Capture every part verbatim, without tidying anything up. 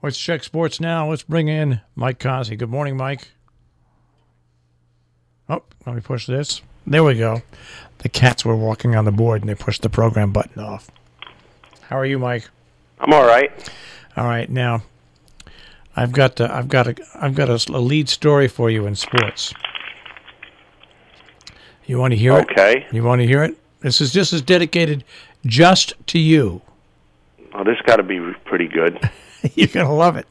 Let's check sports now. Let's bring in Mike Cossie. Good morning, Mike. Oh, let me push this. There we go. The cats were walking on the board, and they pushed the program button off. How are you, Mike? I'm all right. All right. Now, I've got to, I've got a, I've got a, a lead story for you in sports. You want to hear it? Okay. You want to hear it? This is just as dedicated just to you. Oh, this got to be pretty good. You're going to love it.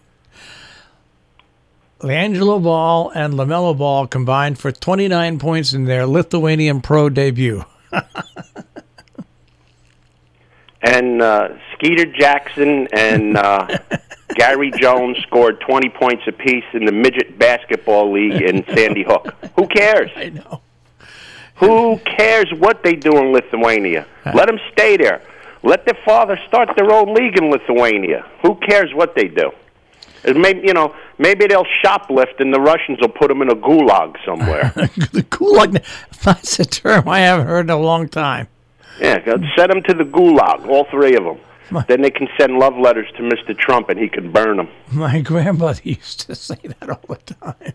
LiAngelo Ball and LaMelo Ball combined for twenty-nine points in their Lithuanian pro debut. And uh, Skeeter Jackson and uh, Gary Jones scored twenty points apiece in the midget basketball league in Sandy Hook. Who cares? I know. Who cares what they do in Lithuania? Let them stay there. Let their father start their own league in Lithuania. Who cares what they do? It may, you know, maybe they'll shoplift and the Russians will put them in a gulag somewhere. The gulag, that's a term I haven't heard in a long time. Yeah, send them to the gulag, all three of them. My, then they can send love letters to Mister Trump and he can burn them. My grandmother used to say that all the time.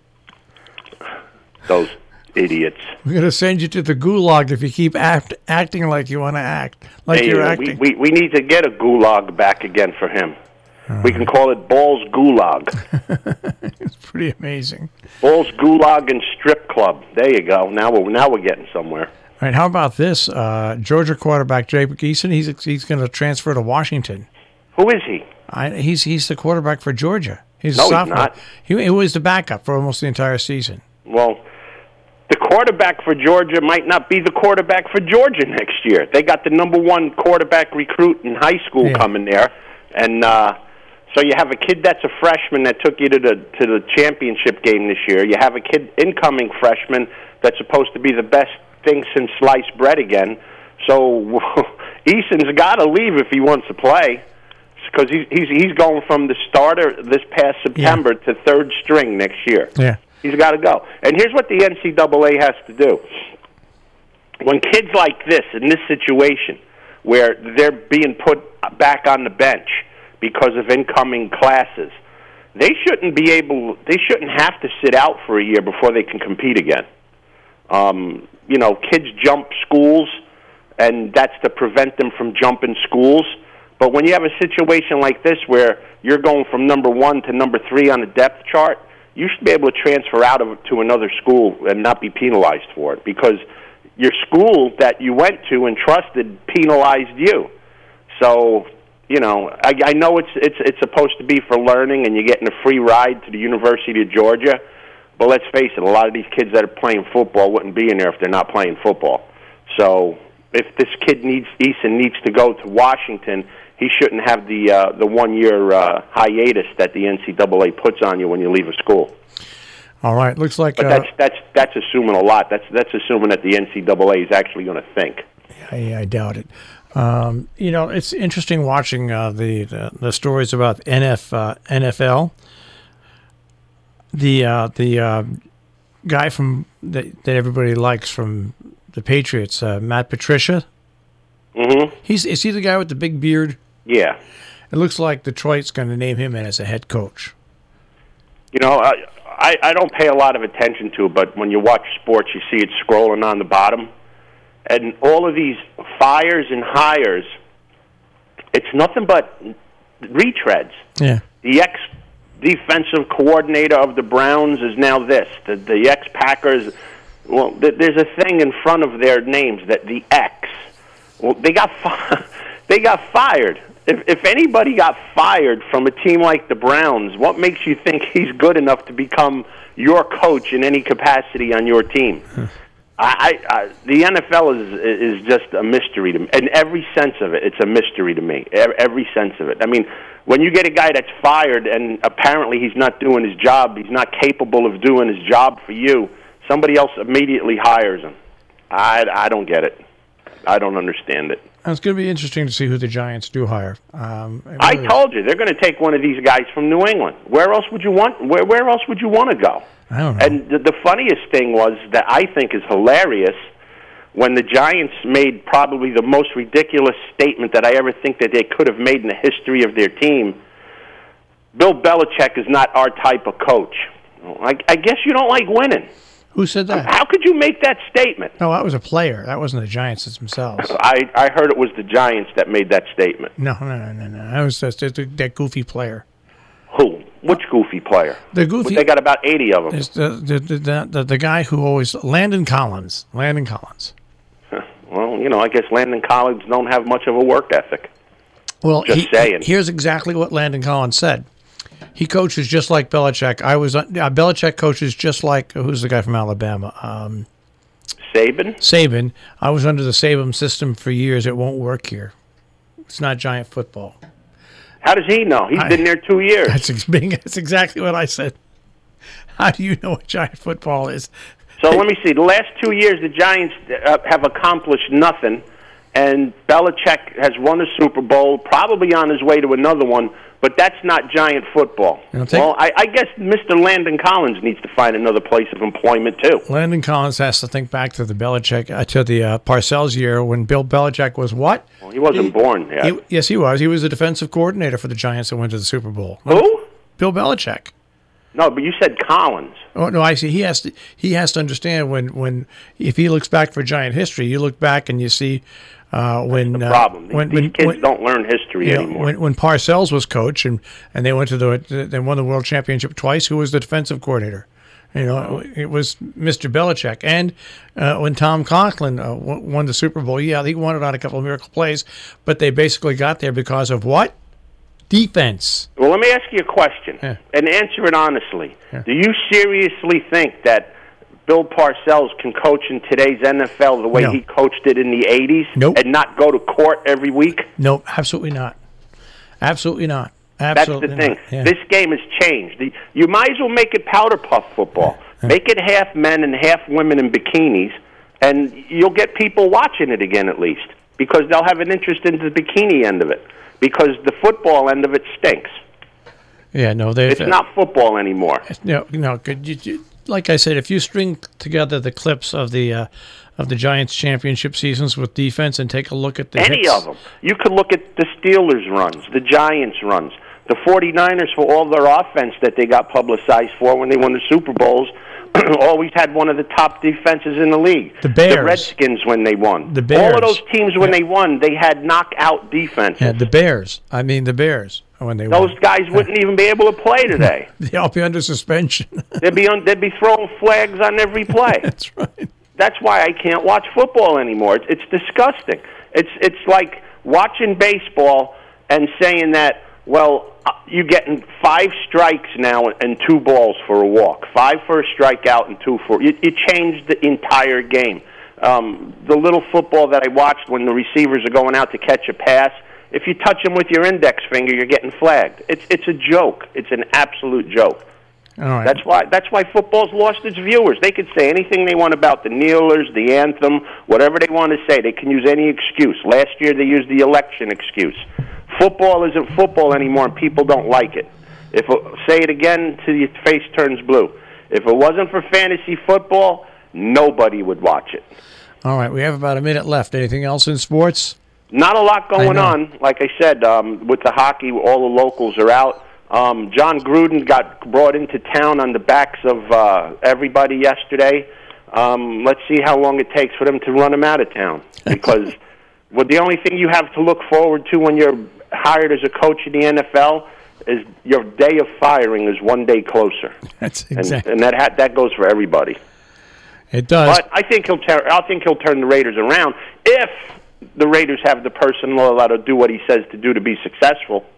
Those idiots. We're going to send you to the gulag if you keep act, acting like you want to act, like hey, you're uh, acting. We, we, we need to get a gulag back again for him. Uh, we can call it Balls Gulag. It's pretty amazing. Balls Gulag and Strip Club. There you go. Now we're now we're getting somewhere. All right. How about this? Uh, Georgia quarterback Jake Eason. He's he's going to transfer to Washington. Who is he? I, he's he's the quarterback for Georgia. He's no, a sophomore. He's not. He, he was the backup for almost the entire season. Well, the quarterback for Georgia might not be the quarterback for Georgia next year. They got the number one quarterback recruit in high school yeah. coming there, and uh, so you have a kid that's a freshman that took you to the to the championship game this year. You have a kid incoming freshman that's supposed to be the best thing since sliced bread again. So Eason's got to leave if he wants to play, because he's he's he's going from the starter this past September yeah. to third string next year. Yeah. He's got to go. And here's what the N C double A has to do. When kids like this, in this situation, where they're being put back on the bench because of incoming classes, they shouldn't be able, they shouldn't have to sit out for a year before they can compete again. Um, you know, kids jump schools, and that's to prevent them from jumping schools. But when you have a situation like this where you're going from number one to number three on the depth chart, you should be able to transfer out of to another school and not be penalized for it, because your school that you went to and trusted penalized you. So, you know, I, I know it's it's it's supposed to be for learning and you're getting a free ride to the University of Georgia, but let's face it, a lot of these kids that are playing football wouldn't be in there if they're not playing football. So if this kid needs Eason needs to go to Washington, he shouldn't have the uh, the one-year uh, hiatus that the N C double A puts on you when you leave a school. All right, looks like. But uh, that's that's that's assuming a lot. That's that's assuming that the N C double A is actually going to think. I, I doubt it. Um, you know, it's interesting watching uh, the, the the stories about N F uh, N F L. The uh, the uh, guy from that, that everybody likes from the Patriots, uh, Matt Patricia. Mm-hmm. He's is he the guy with the big beard? Yeah. It looks like Detroit's going to name him as a head coach. You know, I, I I don't pay a lot of attention to it, but when you watch sports, you see it scrolling on the bottom, and all of these fires and hires, it's nothing but retreads. Yeah. The ex-defensive coordinator of the Browns is now this. The, the ex-Packers, well, th- there's a thing in front of their names that the ex. Well, they got fi- they got fired. If if anybody got fired from a team like the Browns, what makes you think he's good enough to become your coach in any capacity on your team? Huh. I, I, the N F L is is just a mystery to me. In every sense of it, it's a mystery to me. Every sense of it. I mean, when you get a guy that's fired and apparently he's not doing his job, he's not capable of doing his job for you, somebody else immediately hires him. I, I don't get it. I don't understand it. It's going to be interesting to see who the Giants do hire. Um, really I told you they're going to take one of these guys from New England. Where else would you want? Where Where else would you want to go? I don't know. And the, the funniest thing was that I think is hilarious when the Giants made probably the most ridiculous statement that I ever think that they could have made in the history of their team. Bill Belichick is not our type of coach. I, I guess you don't like winning. Who said that? How could you make that statement? No, that was a player. That wasn't the Giants themselves. I, I heard it was the Giants that made that statement. No, no, no, no, no. That was just that goofy player. Who? Which goofy player? The goofy. They got about eighty of them. Is the, the, the, the, the guy who always... Landon Collins. Landon Collins. Well, you know, I guess Landon Collins don't have much of a work ethic. Well, Just he, saying. Here's exactly what Landon Collins said. He coaches just like Belichick. I was uh, Belichick coaches just like who's the guy from Alabama? Um, Saban. Saban. I was under the Saban system for years. It won't work here. It's not giant football. How does he know? He's I, been there two years. That's, that's exactly what I said. How do you know what giant football is? So let me see. The last two years, the Giants uh, have accomplished nothing, and Belichick has won a Super Bowl, probably on his way to another one. But that's not giant football. Well, I, I guess Mister Landon Collins needs to find another place of employment too. Landon Collins has to think back to the Belichick, uh, to the uh, Parcells year when Bill Belichick was what? Well, he wasn't he, born yet. He, yes, he was. He was the defensive coordinator for the Giants that went to the Super Bowl. Who? Bill Belichick. No, but you said Collins. Oh no, I see. He has to. He has to understand when, when if he looks back for Giant history, you look back and you see. Uh, when That's the problem. Uh, when, These when, kids when, don't learn history you know, anymore. When, when Parcells was coach and, and they went to the they won the world championship twice, who was the defensive coordinator? You know, it was Mister Belichick. And uh, when Tom Coughlin uh, won the Super Bowl, yeah, he won it on a couple of miracle plays, but they basically got there because of what? Defense. Well, let me ask you a question yeah. and answer it honestly. Yeah. Do you seriously think that Bill Parcells can coach in today's N F L the way no. he coached it in the eighties nope. and not go to court every week? No, absolutely not. Absolutely not. Absolutely That's the thing. Not. Yeah. This game has changed. You might as well make it powder puff football. Yeah. Make it half men and half women in bikinis, and you'll get people watching it again at least because they'll have an interest in the bikini end of it because the football end of it stinks. Yeah, no, it's uh, not football anymore. No, no, good. You, you, like I said, if you string together the clips of the uh, of the Giants' championship seasons with defense and take a look at the any hits. of them, you could look at the Steelers' runs, the Giants' runs, the forty-niners for all their offense that they got publicized for when they won the Super Bowls. Always had one of the top defenses in the league. The Bears, the Redskins when they won. The Bears, all of those teams when yeah. they won, they had knockout defenses. Yeah, the Bears. I mean, the Bears when they those won. guys wouldn't even be able to play today. They'll be under suspension. they'd be on, they'd be throwing flags on every play. That's right. That's why I can't watch football anymore. It's, it's disgusting. It's it's like watching baseball and saying that, well, you're getting five strikes now and two balls for a walk. Five for a strikeout and two for... You, you changed the entire game. Um, the little football that I watched when the receivers are going out to catch a pass, if you touch them with your index finger, you're getting flagged. It's it's a joke. It's an absolute joke. All right. That's why that's why football's lost its viewers. They could say anything they want about the kneelers, the anthem, whatever they want to say. They can use any excuse. Last year they used the election excuse. Football isn't football anymore, and people don't like it. If say it again till your face turns blue. If it wasn't for fantasy football, nobody would watch it. All right, we have about a minute left. Anything else in sports? Not a lot going on. Like I said, um, with the hockey, all the locals are out. Um, John Gruden got brought into town on the backs of uh, everybody yesterday. Um, let's see how long it takes for them to run him out of town. Because well, the only thing you have to look forward to when you're hired as a coach in the N F L is your day of firing is one day closer. That's exactly, and, and that ha- that goes for everybody. It does. But I think he'll. Ter- I think he'll turn the Raiders around if the Raiders have the personnel to do what he says to do to be successful.